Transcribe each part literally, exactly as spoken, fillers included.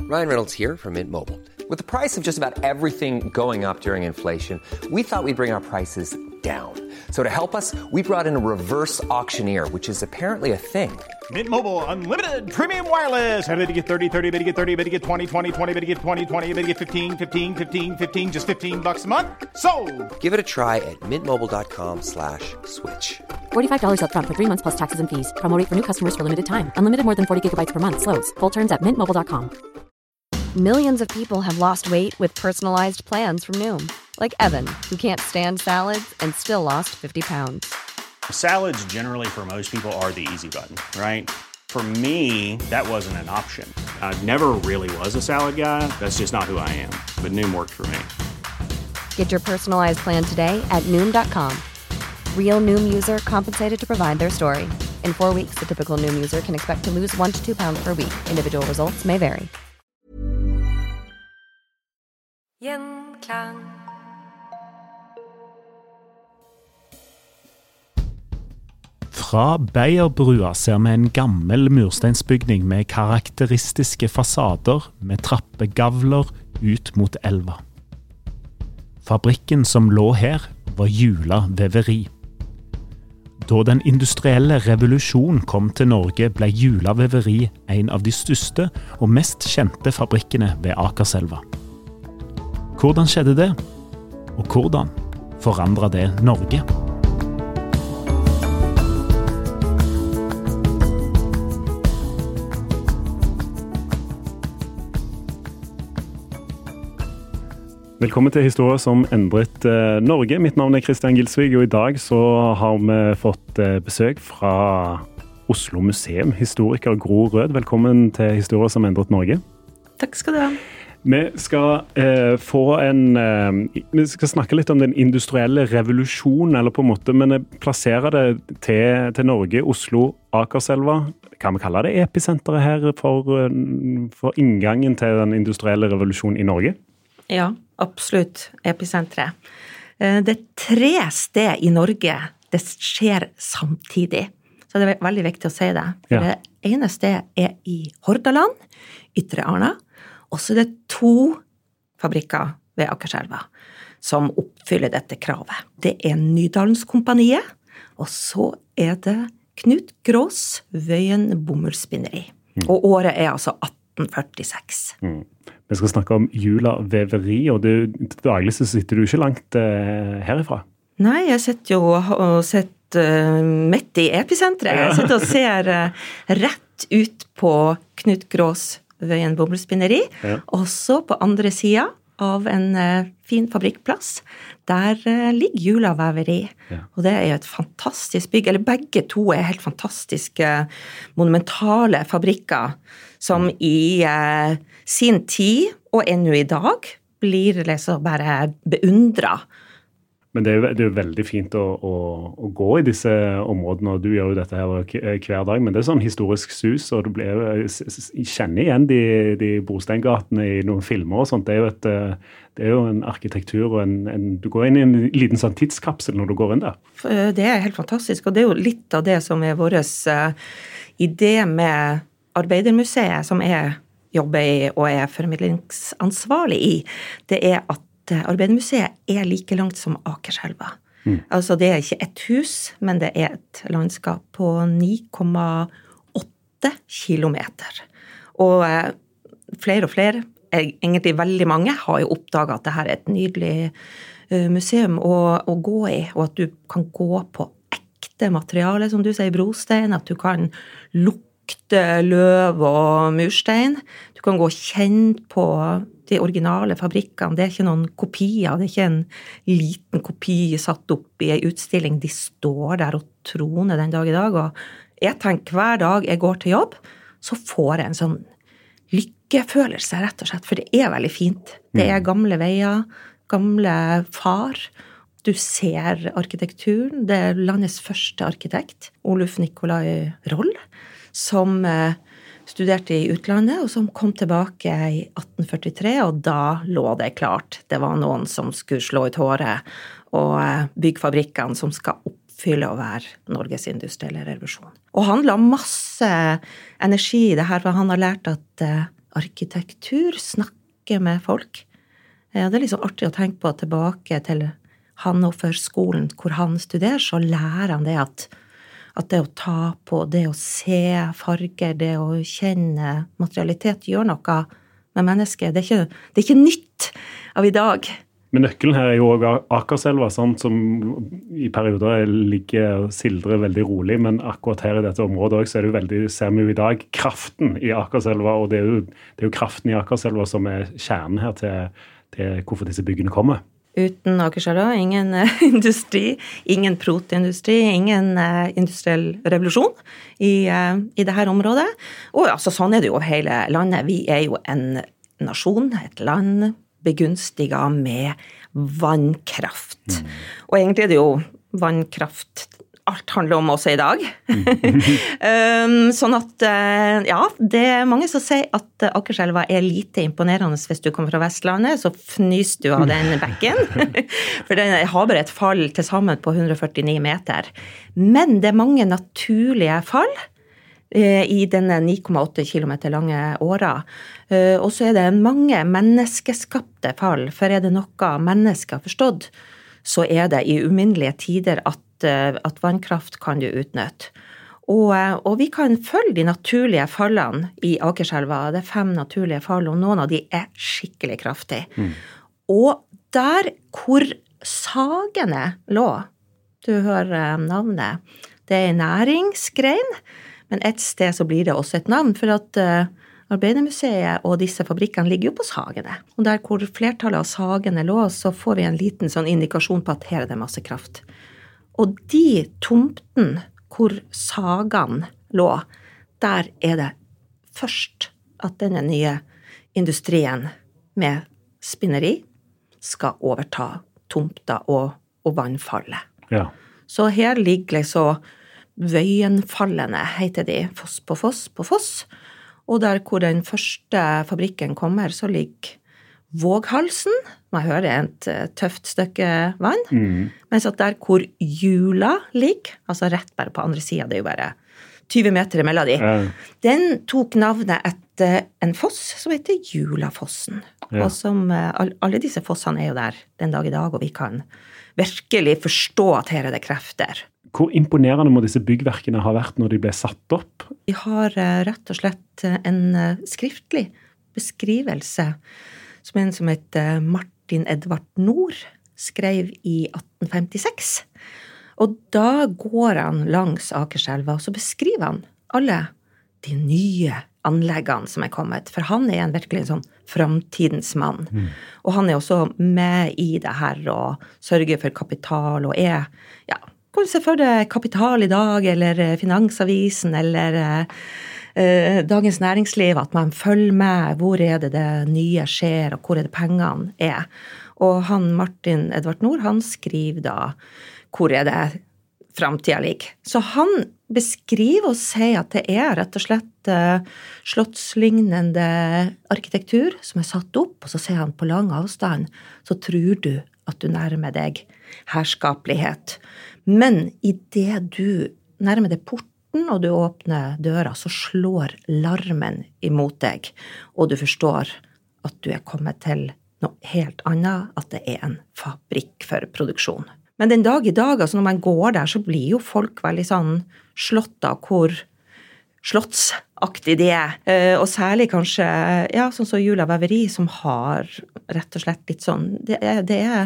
Ryan Reynolds here from Mint Mobile. With the price of just about everything going up during inflation, we thought we'd bring our prices down. So to help us, we brought in a reverse auctioneer, which is apparently a thing. Mint Mobile Unlimited Premium Wireless. How to get thirty, thirty, how to get thirty, how to get twenty, twenty, twenty, how to get twenty, twenty, how to get fifteen, fifteen, fifteen, fifteen, just fifteen bucks a month? Sold! Give it a try at mintmobile.com slash switch. forty-five dollars up front for three months plus taxes and fees. Promo rate for new customers for limited time. Unlimited more than forty gigabytes per month. Slows full terms at mint mobile dot com. Millions of people have lost weight with personalized plans from Noom. Like Evan, who can't stand salads and still lost fifty pounds. Salads generally for most people are the easy button, right? For me, that wasn't an option. I never really was a salad guy. That's just not who I am. But Noom worked for me. Get your personalized plan today at Noom dot com. Real Noom user compensated to provide their story. In four weeks, the typical Noom user can expect to lose one to two pounds per week. Individual results may vary. Gjenklang. Fra Beierbrua ser vi en gammel mursteinsbygning med karakteristiske fasader med trappegavler ut mot elva. Fabrikken som lå her var Jula Veveri. Da den industrielle revolusjonen kom til Norge ble Jula Veveri en av de største og mest kjente fabrikkene ved Akerselva. Hvordan skjedde det? Og hvordan forandret det Norge? Velkommen til Historier som endret eh, Norge. Mitt navn er Kristian Gilsvig, og i dag så har vi fått eh, besøk fra Oslo Museum, historiker Gro Rød. Velkommen til Historier som endret Norge. Takk skal du ha. Vi skal eh, få en eh, vi skal snakke litt om den industrielle revolusjonen, eller på en måte, men jeg plasserer det til, til Norge, Oslo, Akerselva. Kan vi kalle det episenteret her for, for inngangen til den industrielle revolusjonen i Norge? Ja, absolutt episenteret. Det er tre steder i Norge det skjer samtidig. Så det er veldig viktig å si det. For ja. Det ene stedet er i Hordaland, Ytre Arna, og så er det to fabrikker ved Akerselva som oppfyller dette kravet. Det er Nydalskompaniet, og så er det Knut Grås Wøyen Bomullsspinneri. Mm. Og året er altså atten førtiseks. Mm. Vi skal snakke om Jula Veveri, og du, til daglig så sitter du ikke langt uh, herifra. Nei, jeg sitter jo og sitter uh, midt i episenteret. Jeg sitter og ser uh, rett ut på Knut Grås Wøyen Bomullsspinneri, ja. Også på andre siden av en uh, fin fabrikkplass. Der uh, ligger Jula Veveri, ja. Og det er jo et fantastisk bygg, eller begge to er helt fantastiske monumentale fabrikker, som i uh, sin tid, og ennå i dag, blir liksom bare beundret. Men det er jo, det er jo veldig fint å, å, å gå i disse områdene, og du gjør jo dette her hver dag, men det er sånn historisk sus, og du blir, jeg kjenner igjen de, de brosteingatene i noen filmer og sånt. Det er jo, et, det er jo en arkitektur, og en, en, du går inn i en liten sånn tidskapsel når du går inn der. Det er helt fantastisk, og det er jo litt av det som er vår uh, idé med Arbeidermuseet, som jeg jobber i og er formidlingsansvarlig i. Det er at Arbeidermuseet er like langt som Akerselva. Mm. Altså det er ikke et hus, men det er et landskap på ni komma åtte kilometer. Og eh, flere og flere, egentlig veldig mange, har jo oppdaget at dette er et nydelig uh, museum å, å gå i, og at du kan gå på ekte materiale, som du sier, brostein, at du kan lukte løv og murstein. Du kan gå og kjenne på de originale fabrikkene. Det er ikke noen kopier, det er ikke en liten kopi satt opp i en utstilling. De står der og troner den dag i dag, og jeg tenker hver dag jeg går til jobb, så får jeg en sånn lykkefølelse, rett og slett, for det er veldig fint. Det er gamle veier, gamle far. Du ser arkitekturen. Det er landets første arkitekt, Oluf Nikolai Roll, som studerte i utlandet, og som kom tilbake i atten førtitre, og da lå det klart. Det var noen som skulle slå ut håret og bygge fabrikkene som skal oppfylle å være Norges industrielle revolusjon. Og han la masse energi i det her, for han har lært at arkitektur, snakke med folk. Det er liksom artig å tenke på tilbake til Hannover-skolen, hvor han studerer, så lærer han det at, at det å ta på, det å se farger, det å kjenne materialitet gjør noe med mennesket. Det er ikke, det er ikke nytt av i dag. Men nøkkelen her er jo også Akerselva, sant, som i perioder ligger og sildrer veldig rolig, men akkurat her i dette området også, så er det jo veldig, ser vi jo i dag, kraften i Akerselva, og det er jo, det er jo kraften i Akerselva som er kjernen her til, til hvorfor disse byggene kommer. Uten Akerselva, ingen uh, industri, ingen proteindustri, ingen uh, industriell revolusjon i, uh, i dette området. Og altså, sånn er det jo over hele landet. Vi er jo en nasjon, et land, begunstiget med vannkraft. Mm. Og egentlig er det jo vannkraft alt handler om også i dag. um, sånn at, uh, ja, det er mange som sier at Akerselva er lite imponerende hvis du kommer fra Vestlandet, så fnyser du av den bekken. For den har bare et fall til sammen på hundre førtini meter. Men det er mange naturlige fall i denne ni komma åtte kilometer lange åra. Og så er det mange menneskeskapte fall, for er det noe mennesker har forstått, så er det i uminnelige tider at, at vannkraft kan du utnytte. Og, og vi kan følge de naturlige fallene i Akerselva. Det er fem naturlige fall, og noen av de er skikkelig kraftige. Mm. Og der hvor sagene lå, du hører navnet, det er en næringsgrein, men et sted så blir det også et navn, for at uh, Arbeidermuseet og disse fabrikkene ligger jo på Sagene. Og der hvor flertallet av Sagene lå, så får vi en liten sånn indikasjon på at her er det masse kraft. Og de tomten hvor Sagene lå, der er det først at denne nye industrien med spinneri skal overta tomta og, og vannfallet. Ja. Så her ligger liksom Vøyenfallene, heter de, foss på foss på foss. Og der hvor den første fabrikken kommer, så ligger Våghalsen. Man hører et tøft stykke vann. Mm. Mens at der hvor Jula ligger, altså rett bare på andre siden, det er jo bare tyve meter mellom de. Mm. Den tok navnet etter en foss som heter Julafossen. Ja. Og som, alle disse fossene er jo der den dag i dag, og vi kan virkelig forstå at her er det krefter. Hvor imponerende må disse byggverkene ha vært når de ble satt opp? Vi har uh, rett og slett en uh, skriftlig beskrivelse som en som heter Martin Edvard Nord skrev i atten femtiseks. Og da går han langs Akerselva, og så beskriver han alle de nye anleggene som er kommet. For han er en virkelig en sånn framtidens mann. Mm. Og han er også med i det her og sørger for kapital og er, ja, kan du se for deg Kapital i dag, eller Finansavisen, eller eh, Dagens Næringsliv, at man følger med hvor er det det nye skjer, og hvor er det pengene er. Og han, Martin Edvard Nord, han skriver da hvor er det fremtiden ligger. Så han beskriver og sier at det er rett og slett eh, slottslignende arkitektur som er satt opp, og så sier han på lang avstand, så tror du at du nærmer deg herskapelighet. Men i det du nærmer deg porten, og du åpner døra, så slår larmen imot deg, og du forstår at du er kommet til noe helt annet, at det er en fabrikk for produksjon. Men den dag i dag, altså når man går der, så blir jo folk veldig sånn slått av hvor slottsaktig det er. Og særlig kanskje, ja, sånn som Jula Veveri, som har rett og slett litt sånn, det er, det er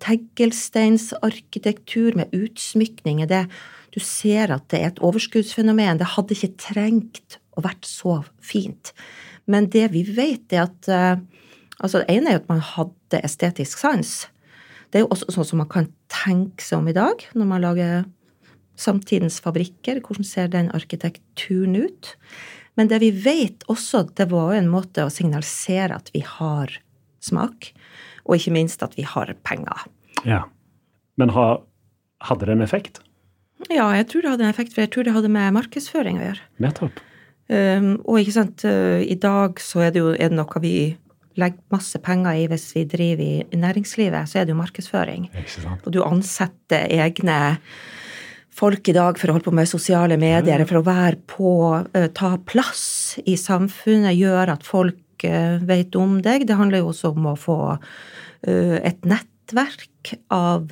teglsteinsarkitektur med utsmykninger. Det, du ser at det er et overskuddsfenomen. Det hadde ikke trengt å vært så fint. Men det vi vet er at, altså det ene er jo at man hadde estetisk sans. Det er jo også sånn som man kan tenke seg om i dag, når man lager samtidens fabrikker, hvordan ser den arkitekturen ut. Men det vi vet også, det var en måte å signalisere at vi har smak, og ikke minst at vi har penger. Ja, men ha, hadde det en effekt? Ja, jeg tror det hadde en effekt, for jeg tror det hadde med markedsføring å gjøre. Nettopp. Um, og ikke sant, uh, i dag så er det jo er det noe vi legger masse penger i hvis vi driver i, i næringslivet, så er det jo markedsføring. Ikke sant. Og du ansetter egne folk i dag for å holde på med sosiale medier, for å være på, uh, ta plass i samfunnet, gjøre at folk folk vet om deg. Det handler jo også om å få et nettverk av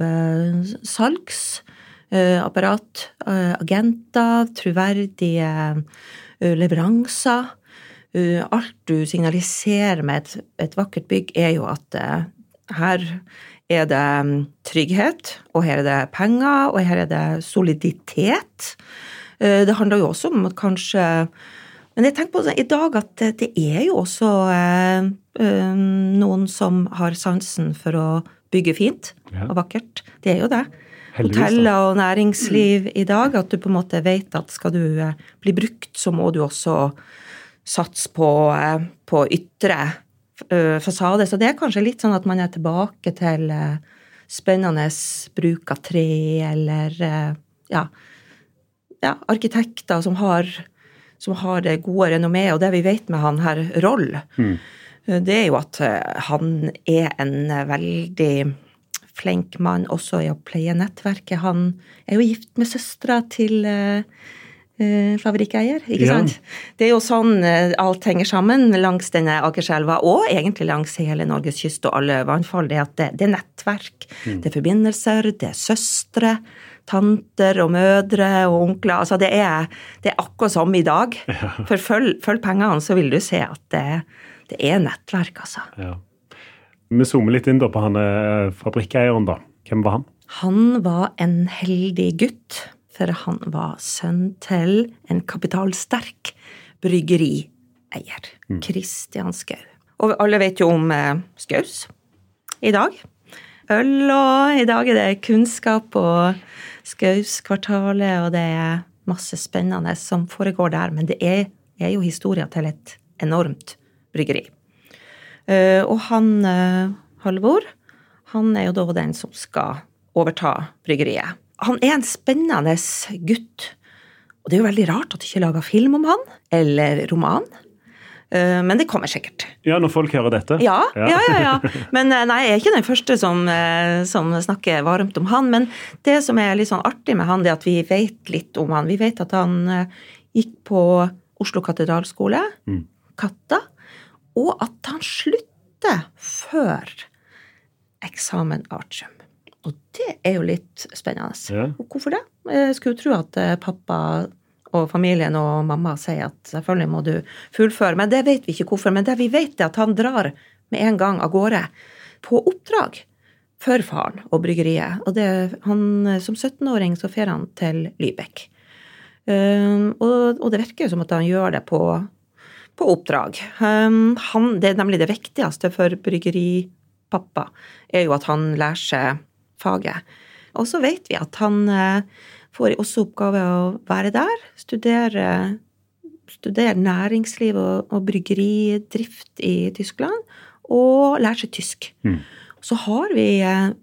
salgsapparat, agenter, troverdige leveranser. Alt du signaliserer med et, et vakkert bygg er jo at her er det trygghet, og her er det penger, og her er det soliditet. Det handler jo også om at kanskje, men jeg tenker på det i dag at det er jo også eh, noen som har sansen for å bygge fint ja. Og vakkert. Det er jo det. Hoteller og næringsliv i dag, at du på en måte vet at skal du eh, bli brukt, så må du også satse på, eh, på ytre eh, fasade. Så det er kanskje litt sånn at man er tilbake til eh, spennende bruk av tre, eller eh, ja, ja, arkitekter som har som har det gode renommé, og det vi vet med han her Roll, mm. det er jo at han er en veldig flink mann også i å pleie nettverket. Han er jo gift med søstra til uh, uh, fabrikkeier, ikke ja. Sant? Det er jo sånn uh, alt henger sammen langs denne Akerselva, og egentlig langs hele Norges kyst og alle vannfall, det er at det, det er nettverk, mm. det er forbindelser, det er søstre, tanter og mødre og onkler, altså det er, det er akkurat som i dag. Ja. For følg, følg pengene, så vil du se at det, det er nettverk, altså. Ja. Vi zoomer litt inn da på han fabrikkeieren da. Hvem var han? Han var en heldig gutt, for han var sønn til en kapitalsterk bryggerieier, mm. Christian Skau. Og alle vet jo om eh, Skaus i dag. Øl, og i dag er det kunnskap og Skauskvartalet, og det er masse spennende som foregår der, men det er, er jo historier til et enormt bryggeri. Uh, og han, uh, Halvor, han er jo da den som skal overta bryggeriet. Han er en spennende gutt, og det er jo veldig rart at de ikke lager film om han, eller roman. Men det kommer sikkert. Ja, når folk hører dette. Ja, ja, ja. ja. Men nei, jeg er ikke den første som, som snakker varmt om han, men det som er litt sånn artig med han, det er at vi vet litt om han. Vi vet at han gikk på Oslo Katedralskole, mm. Katta, og at han slutter før eksamen artium. Og det er jo litt spennende. Ja. Og hvorfor det? Jeg skulle jo tro at pappa og familien og mamma sier at selvfølgelig må du fullføre, men det vet vi ikke hvorfor. Men det vi vet er at han drar med en gang av gårde på oppdrag for faren og bryggeriet. Og det, han, som syttenåring så fer han til Lübeck. Um, og, og det virker jo som at han gjør det på, på oppdrag. Um, han, det er nemlig det viktigste for bryggeripappa, er jo at han lærer seg faget. Og så vet vi at han får også oppgave å være der, studere, studere næringsliv og, og bryggeridrift i Tyskland, og lære seg tysk. Mm. Så har vi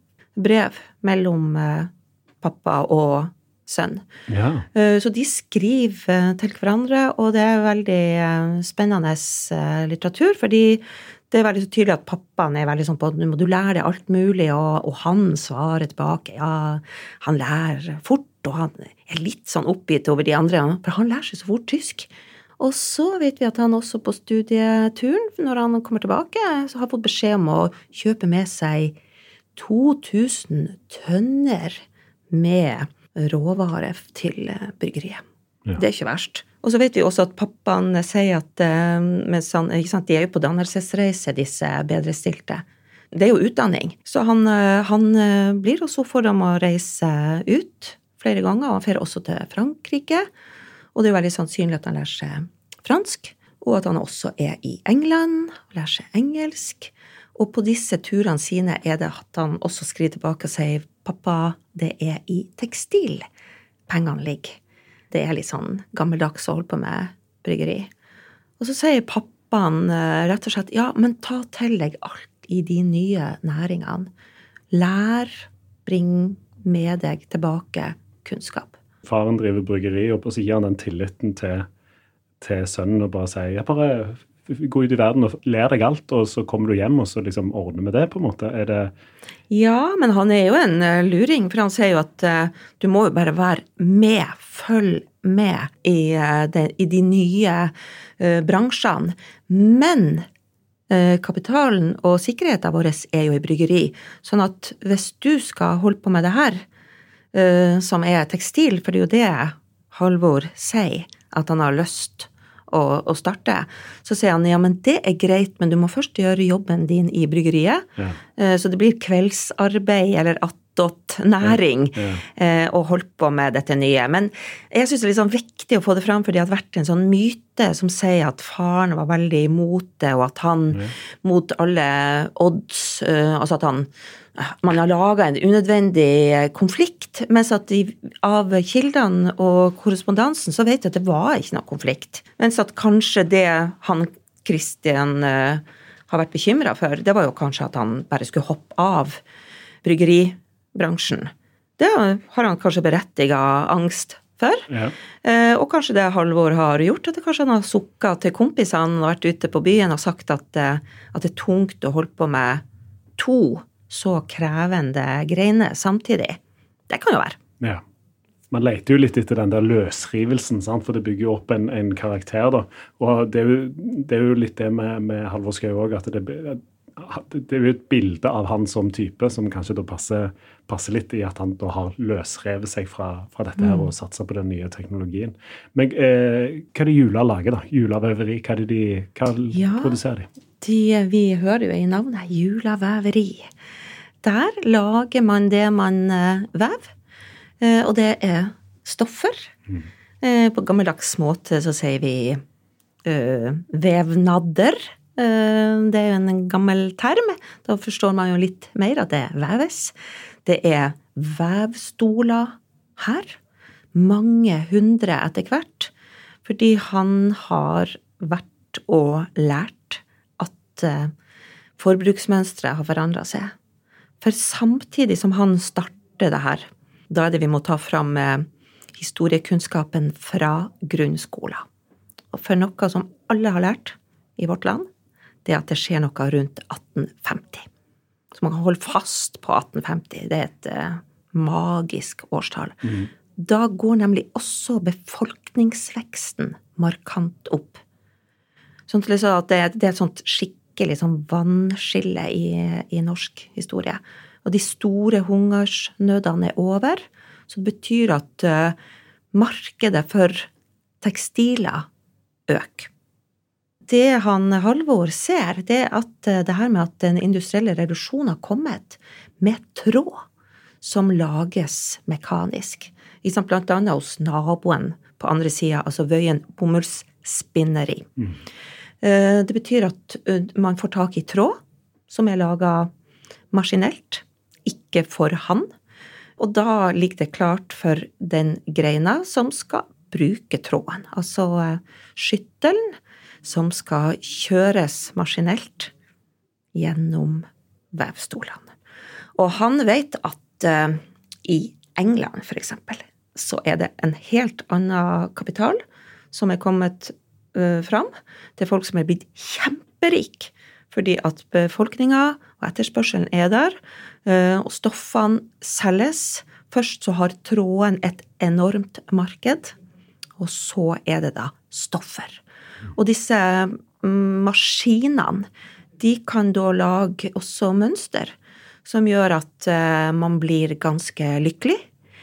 brev mellom pappa og sønn. Ja. Så de skriver til hverandre, og det er veldig spennende litteratur, fordi det er veldig så tydelig at pappaen er veldig sånn på at nå må du lære deg alt mulig, og, og han svarer tilbake, ja, han lærer fort, og han er litt sånn oppgitt over de andre, for han lærer seg så fort tysk. Og så vet vi at han også på studieturen, når han kommer tilbake, så har fått beskjed om å kjøpe med seg to tusen tønner med råvarer til bryggeriet. Ja. Det er ikke verst. Og så vet vi også at pappaen sier at mens han, ikke sant, de er jo på dannelsesreise, disse bedrestilte. Det er jo utdanning. Så han, han blir også for dem å reise ut flere ganger, og han fer også til Frankrike. Og det er jo veldig sannsynlig at han lærer seg fransk, og at han også er i England, og lærer seg engelsk. Og på disse turene sine er det at han også skriver tilbake og sier, pappa, det er i tekstil pengene ligger. Det er litt sånn gammeldags å holde på med bryggeri. Og så sier pappaen rett og slett, ja, men ta til deg alt i de nye næringene. Lær, bring med deg tilbake kunnskap. Faren driver bryggeri, og så gir han den tilliten til, til sønnen og bare sier, ja, bare gå ut i verden og lær deg alt, og så kommer du hjem og så liksom ordner med det på en måte. Er det... Ja, men han er jo en uh, luring, for han sier jo at uh, du må jo bare være med, følg med i, uh, de, i de nye uh, bransjene. Men kapitalen og sikkerheten vår er jo i bryggeri, sånn at hvis du skal holde på med det her, som er tekstil, for det er jo det Halvor sier, at han har lyst å, å starte, så sier han, ja, men det er greit, men du må først gjøre jobben din i bryggeriet, ja. Så det blir kveldsarbeid eller attåt næring ja. Ja. Og holdt på med dette nye. Men jeg synes det er litt sånn viktig å få det fram, for det har vært en sånn myte som sier at faren var veldig imot det, og at han ja. Mot alle odds, altså at han man har laget en unødvendig konflikt, mens at de, av kildene og korrespondansen så vet jeg at det var ikke noe konflikt. Mens at kanskje det han, Kristian, uh, har vært bekymret for, det var jo kanskje at han bare skulle hoppe av bryggeribransjen. Det har han kanskje berettiget angst for. Ja. Uh, og kanskje det Halvor har gjort, at det kanskje han har sukket til kompisene og vært ute på byen og sagt at, uh, at det er tungt å holde på med to så krevende greiene samtidig. Det kan jo være. Ja. Man leter jo litt etter den der løsrivelsen, sant? For det bygger jo opp en, en karakter da. Og det er jo, det er jo litt det med, med Halvor Schou også, at det, det er jo et bilde av han som type, som kanskje da passer, passer litt i at han da har løsrevet seg fra, fra dette her, mm. og satser på den nye teknologien. Men eh, hva er det Jula lager da? Julaveveri, hva er det de, hva ja, produserer de? de? Vi hører jo i navnet Julaveveri. Der lager man det man vev, og det er stoffer. Mm. På gammeldags måte så sier vi uh, vevnadder. Uh, det er jo en gammel term. Da forstår man jo litt mer at det veves. Det er vevstoler her. Mange hundre etter hvert. Fordi han har vært og lært at uh, forbruksmønstre har forandret seg. For samtidig som han starter det her, da er det vi må ta fram historiekunnskapen fra grunnskolen. Og for noe som alle har lært i vårt land, det er at det skjer noe rundt atten femti. Så man kan holde fast på atten femti. Det er et uh, magisk årstall. Mm. Da går nemlig også befolkningsveksten markant opp. Sånn at det er, det er et sånt skikkelig sånn vannskille i, i norsk historie. Og de store hungersnødene er over, så det betyr at uh, markedet for tekstiler øker. Det han Halvor ser, det er at uh, det her med at den industrielle revolusjonen har kommet med tråd som lages mekanisk. Blant annet hos naboen på andre siden, altså Vøyen bomullsspinneri. Mm. Det betyr at man får tak i tråd som er laget maskinelt, ikke for hand. Og da ligger det klart for den greina som skal bruke tråden. Altså skyttelen som skal kjøres maskinelt gjennom vevstolene. Og han vet at uh, i England for eksempel, så er det en helt annen kapital som er kommet fram til folk som er blitt kjemperik, fordi at befolkningen og etterspørselen er der, og stoffene selges. Først så har tråden et enormt marked, og så er det da stoffer. Og disse maskinene, de kan da lage også mønster, som gjør at man blir ganske lykkelig.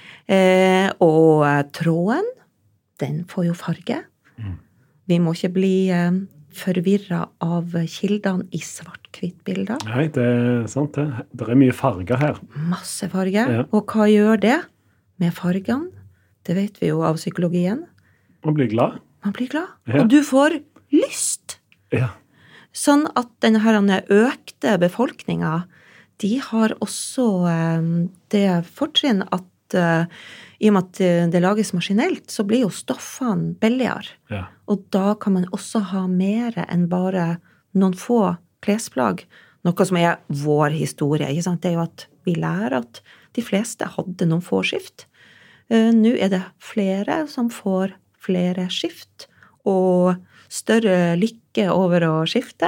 Og tråden, den får jo farge. Vi må ikke bli eh, forvirret av kildene i svart-hvitt-bilder. Nei, det er sant det. Det er mye farger her. Masse farger. Ja. Og hva gjør det med fargene? Det vet vi jo av psykologien. Man blir glad. Man blir glad. Ja. Og du får lyst. Ja. Sånn at denne her økte befolkningen, de har også eh, det fortrinn at uh, i og med at det lages maskinelt, så blir jo stoffene billigere. Ja. Og da kan man også ha mer enn bare noen få klesplagg. Noe som er vår historie, ikke sant? Det er jo at vi lærer at de fleste hadde noen få skift. Uh, nå er det flere som får flere skift, og større lykke over å skifte.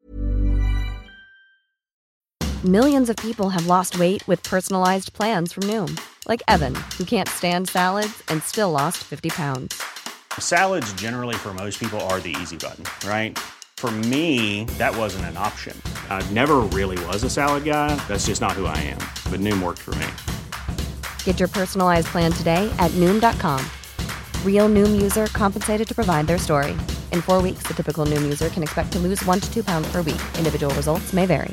Millions of people have lost weight with personalized plans from Noom. Like Evan, who can't stand salads and still lost fifty pounds. Salads generally for most people are the easy button, right? For me, that wasn't an option. I never really was a salad guy. That's just not who I am. But Noom worked for me. Get your personalized plan today at noom dot com. Real Noom user compensated to provide their story. In four weeks, the typical Noom user can expect to lose one to two pounds per week. Individual results may vary.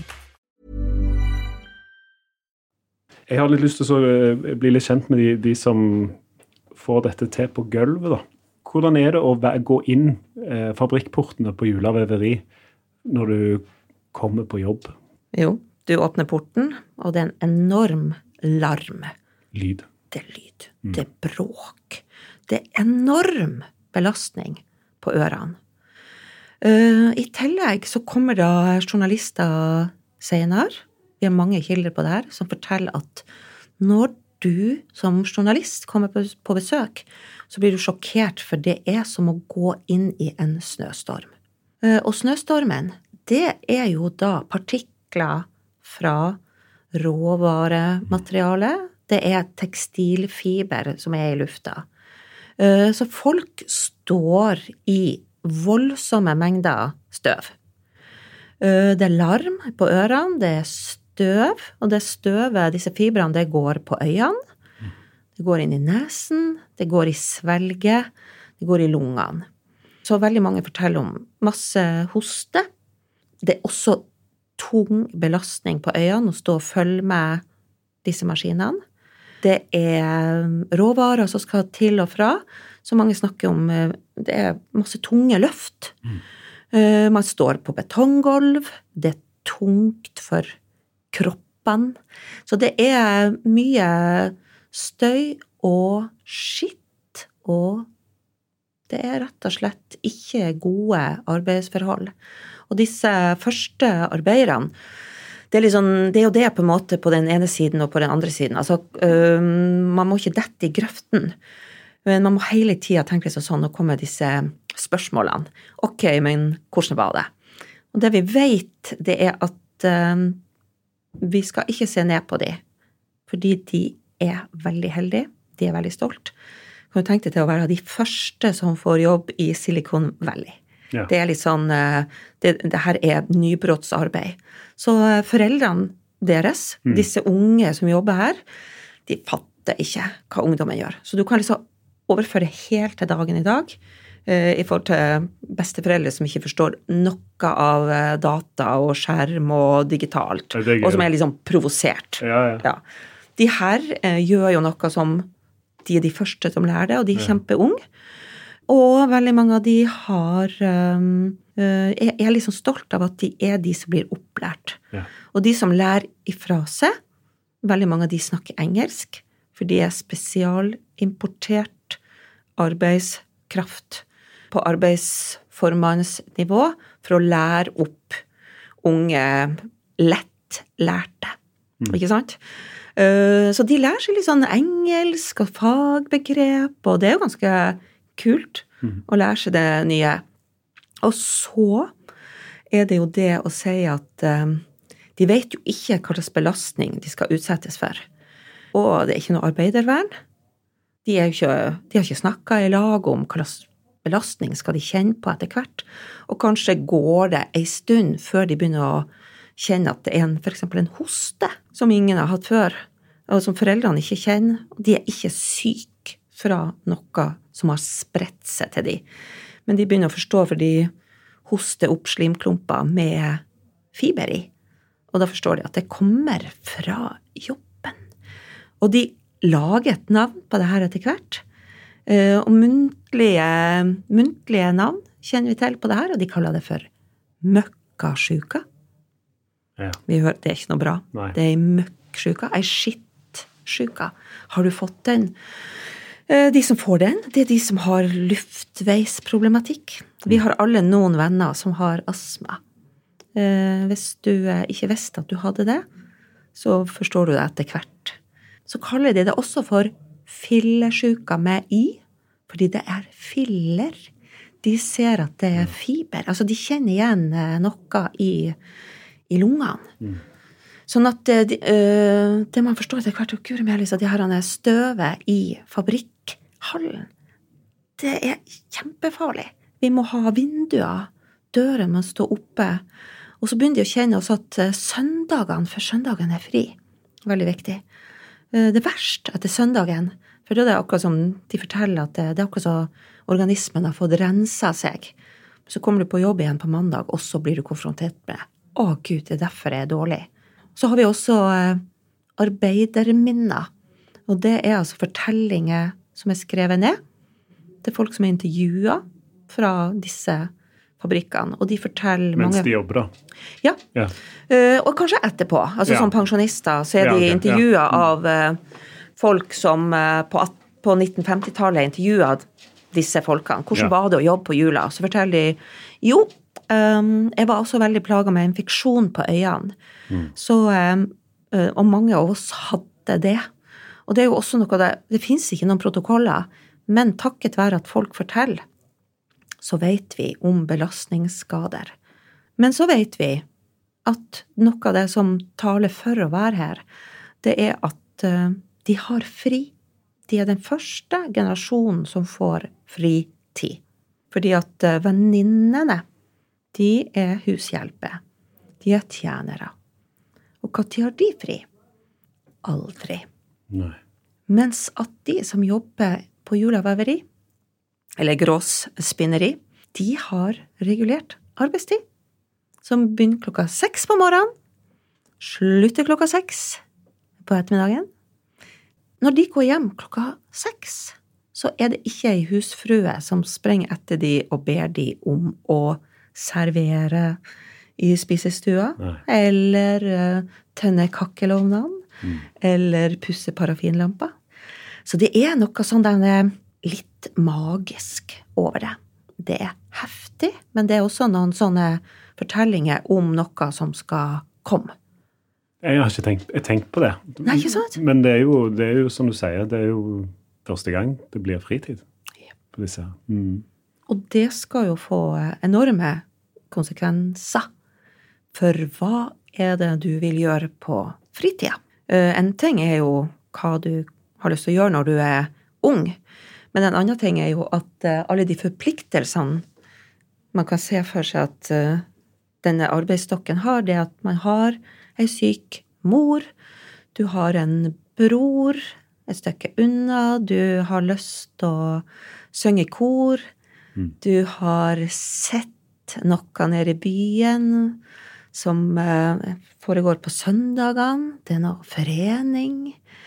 Jeg har litt lyst til å bli litt kjent med de, de som får dette til på gulvet da. Hvordan er det å gå inn eh, fabrikkportene på Jula Veveri når du kommer på jobb? Jo, du åpner porten, og det er en enorm larm. Lyd. Det er lyd. Mm. Det er bråk. Det er enorm belastning på ørene. Uh, I tillegg så kommer da journalister senere, vi har mange kilder på det her, som forteller at når du som journalist kommer på, på besøk, så blir du sjokkert, for det er som å gå inn i en snøstorm. Uh, og snøstormen, det er jo da partikler fra råvaremateriale, det er tekstilfiber som er i lufta. Uh, så folk står i voldsomme mengder støv. Uh, det er larm på ørene, det er støv, og det støvet, disse fibrene, det går på øynene, det går inn i nesen, det går i svelget, det går i lungene. Så veldig mange forteller om masse hoste. Det er også tung belastning på øynene å stå og følge med disse maskinene. Det er råvarer som skal til og fra, så mange snakker om, det er masse tunge løft. Mm. Man står på betonggolv, det er tungt for kroppen. Så det er mye støy og skitt, og det er rett og slett ikke gode arbeidsforhold. Og disse første arbeiderne, det er, liksom, det er jo det på en måte på den ene siden og på den andre siden. Altså, øh, man må ikke dette i grøften, men man må hele tiden tenke seg sånn og komme med disse spørsmålene. Ok, men hvordan var det? Og det vi vet, det er at øh, vi skal ikke se ned på de, fordi de er veldig heldige, de er veldig stolt. Kan du tenke deg til å være de første som får jobb i Silicon Valley? Ja. Det er litt sånn, det, det her er nybrottsarbeid. Så foreldrene deres, mm. disse unge som jobber her, de fatter ikke hva ungdommen gjør. Så du kan liksom overføre helt til dagen i dag, eh, i forhold til besteforeldre som ikke forstår noe av data og skjerm og digitalt, og som er liksom provosert. Ja, ja. Ja. De her eh, gjør jo noe som de er de første som lærer det, og de er ja. Kjempeunge. Og veldig mange av de har, um, er, er liksom stolt av at de er de som blir opplært. Ja. Og de som lærer ifra seg, veldig mange av de snakker engelsk, for de er spesialimportert arbeidskraft på arbeidsformannens nivå for å lære opp unge lett lærte. Mm. Ikke sant? Uh, så de lærer seg litt sånn engelsk og fagbegrep, og det er jo ganske kult mm. å lære seg det nye. Og så er det jo det å si at um, de vet jo ikke hva slags belastning de skal utsettes for. Og det er ikke noe arbeidervern. De, er jo ikke, de har ikke snakket i lag om hva slags belastning skal de kjenne på etter hvert. Og kanskje går det en stund før de begynner å kjenne at det er en, for eksempel en hoste som ingen har hatt før, og som foreldrene ikke kjenner. Og de er ikke syke fra noe som har spredt seg til de. Men de begynner å forstå, for de hoster opp slimklumper med fiber i. Og da forstår de at det kommer fra jobben. Og de lager et navn på det her etter hvert. Og muntlige, muntlige navn kjenner vi til på det her, og de kaller det for møkkasjuka. Ja. Vi hører, det er ikke noe bra. Nei. Det er møkksjuka, ei skittsjuka. Har du fått den? De som får den, det er de som har luftveisproblematikk. Vi har alle noen venner som har astma. Hvis du ikke visste at du hadde det, så forstår du det etter hvert. Så kaller de det også for fillesjuka med i, fordi det er filler. De ser at det er fiber. Altså, de kjenner igjen noe i, i lungene. Mm. Sånn at det, det man forstår etter hvert, og guri meg, de her støvet i fabrikkhallen, det er kjempefarlig. Vi må ha vinduer døren med å stå oppe, og så begynner de å kjenne også at søndagene, for søndagen er fri. Veldig viktig. Det er verst etter søndagen, for det er akkurat som de forteller at det, det er akkurat så organismen har fått renset seg. Så kommer du på jobb igjen på mandag, og så blir du konfrontert med, å Gud, det er derfor jeg er dårlig. Så har vi også arbeiderminner, og det er altså fortellinger som er skrevet ned. Det er folk som er intervjuet fra disse fabrikkene, og de forteller Mens mange... de jobber da? Ja, ja. Uh, og kanskje etterpå. Altså ja. Som pensjonister så er ja, de okay. intervjuet ja. mm. av uh, folk som uh, på, på nitten femti-tallet intervjuet disse folkene. Hvordan ja. Var det å jobbe på jula? Så forteller de, jo, um, jeg var også veldig plaget med infeksjon på øynene. Mm. Så, um, uh, og mange av oss hadde det. Og det er jo også noe det, det finnes ikke noen protokoller, men takket være at folk forteller, så vet vi om belastningsskader. Men så vet vi at noe av det som taler for å være her, det er at uh, de har fri. De er den første generasjonen som får fritid. Fordi at uh, venninnene, de er hushjelper. De er tjenere. Og hva tid har de fri? Aldri. Nei. Mens at de som jobber på julaveveri, eller gråsspinneri, de har regulert arbeidstid, som begynner klokka seks på morgenen, slutter klokka seks på ettermiddagen. Når de går hjem klokka seks, så er det ikke en husfrue som sprenger etter de og ber de om å servere i spisestua, Nei. Eller uh, tenne kakkelovnene, mm. eller pusse parafinlamper. Så det er noe sånn den er litt magisk over det. Det er heftig, men det er også noen sånne fortellinger om noe som skal komme. Jeg har ikke tenkt, jeg tenkt på det. Nei, ikke sant? Men det er, jo, det er jo, som du sier, det er jo første gang det blir fritid på disse. Mm. Og det skal jo få enorme konsekvenser. For hva er det du vil gjøre på fritida? En ting er jo hva du har lyst til å gjøre når du er ung, men en annen ting er jo at alle de forpliktelsene man kan se for seg at denne arbeidsstokken har, det at man har en syk mor, du har en bror et stykke unna, du har lyst til å synge i kor, mm. du har sett noe nede i byen som foregår på søndagene, det er noe forening,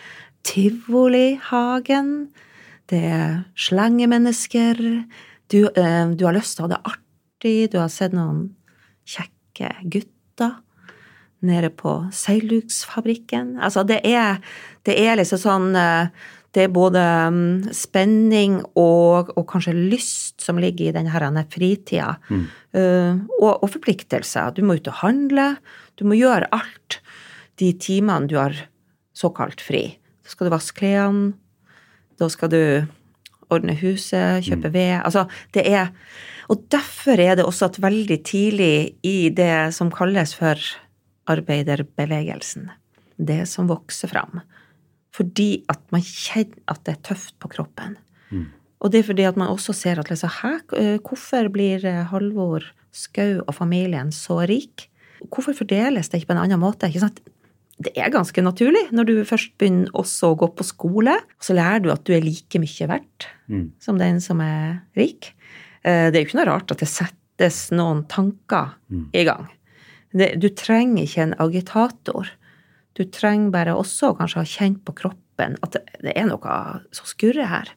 Tivoli-hagen, det er slengemennesker, du, eh, du har lyst til å ha det artig, du har sett noen kjekke gutter nede på seilduksfabrikken. Altså det er, det er liksom sånn, det er både spenning og, og kanskje lyst som ligger i denne her fritida, mm. uh, og, og forpliktelser. Du må ut og handle, du må gjøre alt de timene du har såkalt fri. Da skal du vaske klærne, da skal du ordne huset, kjøpe ved. Altså, det er, og derfor er det også at veldig tidlig i det som kalles for arbeiderbevegelsen, det som vokser fram, fordi at man kjenner at det er tøft på kroppen. Mm. Og det er fordi at man også ser at liksom, hæ, hvorfor blir Halvor Skau og familien så rik? Hvorfor fordeles det ikke på en annen måte? Ikke sant? Det er ganske naturlig når du først begynner også å gå på skole, så lærer du at du er like mye verdt mm. som den som er rik. Det er jo ikke noe rart at det settes noen tanker mm. i gang. Det, du trenger ikke en agitator. Du trenger bare også kanskje ha kjent på kroppen at det, det er noe som skurrer her.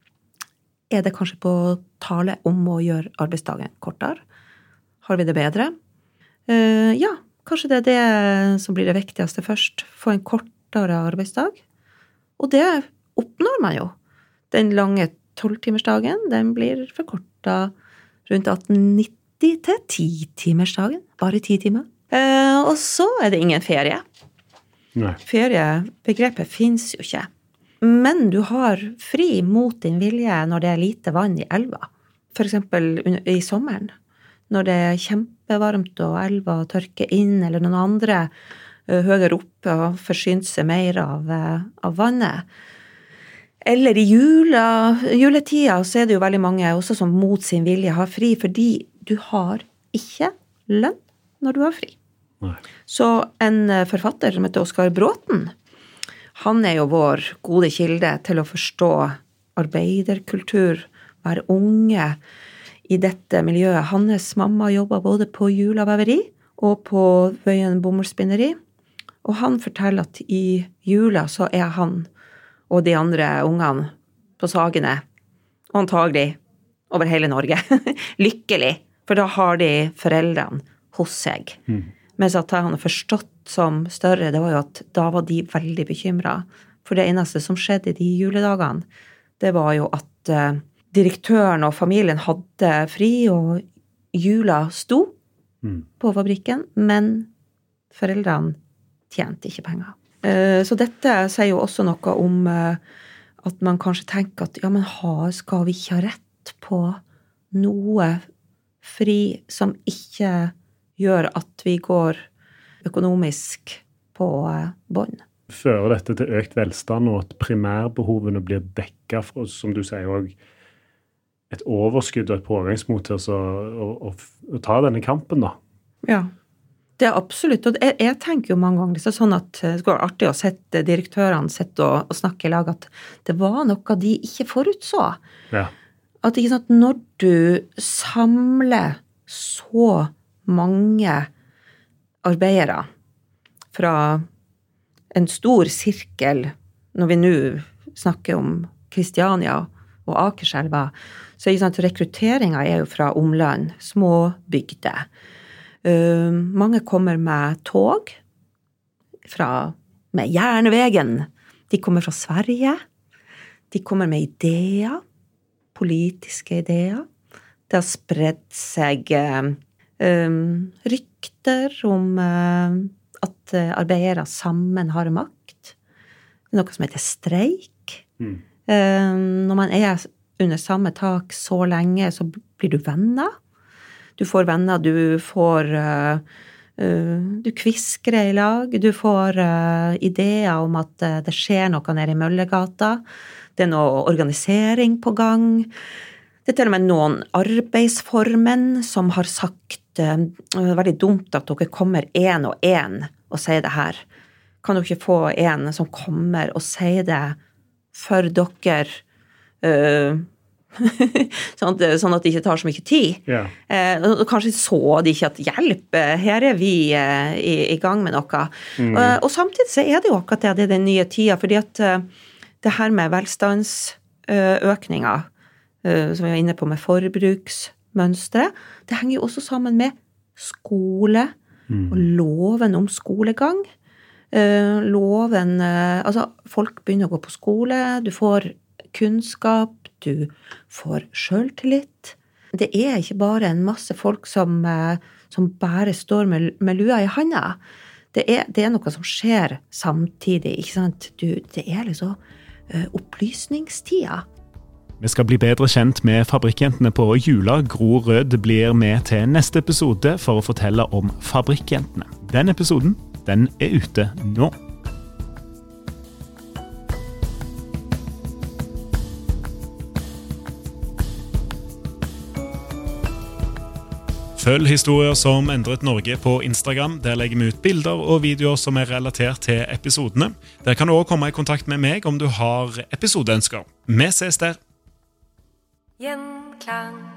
Er det kanskje på tale om å gjøre arbeidsdagen kortere? Har vi det bedre? Uh, ja, kanskje det er det som blir det viktigste først. Få en kortere arbeidsdag. Og det oppnår man jo. Den lange tolvtimersdagen, den blir forkortet rundt atten nitti til ti-timersdagen. Bare ti timer. Eh, og så er det ingen ferie. Nei. Feriebegrepet finnes jo ikke. Men du har fri mot din vilje når det er lite vann i elva. For eksempel i sommeren. Når det er kjempevarmt og elva tørker inn, eller noen andre uh, høyere oppe og forsynt seg mer av, uh, av vannet. Eller i jula, juletida så er det jo veldig mange også som mot sin vilje har fri, fordi du har ikke lønn når du har fri. Nei. Så en forfatter som heter Oskar Bråten, han er jo vår gode kilde til å forstå arbeiderkultur, være unge i dette miljøet. Hans mamma jobbet både på Jula Veveri og på Vøyen Bomullsspinneri, og han forteller at i jula så er han og de andre ungene på Sagene, og antagelig over hele Norge, lykkelig, for da har de foreldrene hos seg. Mm. Mens at han har forstått som større, det var jo at da var de veldig bekymret, for det eneste som skjedde i de juledagene, det var jo at uh, direktøren og familien hadde fri, og jula sto mm. på fabrikken, men foreldrene tjente ikke penger. Uh, så dette sier jo også noe om uh, at man kanskje tenker at ja, men ha, skal vi ikke ha rett på noe fri som ikke gjør at vi går økonomisk på uh, bånd? Fører dette til økt velstand og at primærbehovene blir dekket for, som du sier, også et overskudd og et pågangsmot til å, å, å, å ta denne kampen da? Ja. Det er absolutt, og jeg, jeg tenker jo mange ganger, det er sånn at det går artig å sette direktørene sette og, og snakke i lag, at det var noe de ikke forutså. Ja. At ikke sant, når du samler så mange arbeidere fra en stor sirkel, når vi nå snakker om Kristiania og Akerselva, så er ikke sant, rekrutteringen er jo fra omland, små bygder. Uh, mange kommer med tog, fra, med jernvegen, de kommer fra Sverige, de kommer med ideer, politiske ideer, det har spredd seg uh, um, rykter om uh, at uh, arbeidere sammen har makt, noe som heter streik. Mm. Uh, når man er under samme tak så lenge, så blir du venner. Du får venner, du får, uh, uh, du kviskrer i lag, du får uh, ideer om at uh, det skjer noe nede i Møllegata, det er noe organisering på gang, det er til og med noen arbeidsformen som har sagt uh, veldig dumt at dere kommer en og en og sier det her. Kan dere ikke få en som kommer og sier det for dere, uh, sånn, at, sånn at det ikke tar så mye tid. Yeah. Eh, og kanskje så de ikke at hjelp, her er vi eh, i, i gang med noe. Mm. Eh, og samtidig så er det jo akkurat det, det er den nye tida, fordi at eh, det her med velstandsøkninga, eh, som vi var inne på med forbruksmønstre, det henger jo også sammen med skole, mm. og loven om skolegang. Eh, loven, eh, altså folk begynner å gå på skole, du får kunnskap, du får selvtillit. Det er ikke bare en masse folk som, som bare står med, med lua i handa. Det er, det er noe som skjer samtidig, ikke sant? Du, det er liksom uh, opplysningstida. Vi skal bli bedre kjent med fabrikkjentene på Jula. Gro Rød blir med til neste episode for å fortelle om fabrikkjentene. Den episoden, den er ute nå. Følg historier som endret Norge på Instagram. Der legger vi ut bilder og videoer som er relatert til episodene. Der kan du også komme i kontakt med meg om du har episodeønsker. Vi ses der! Gjenklang.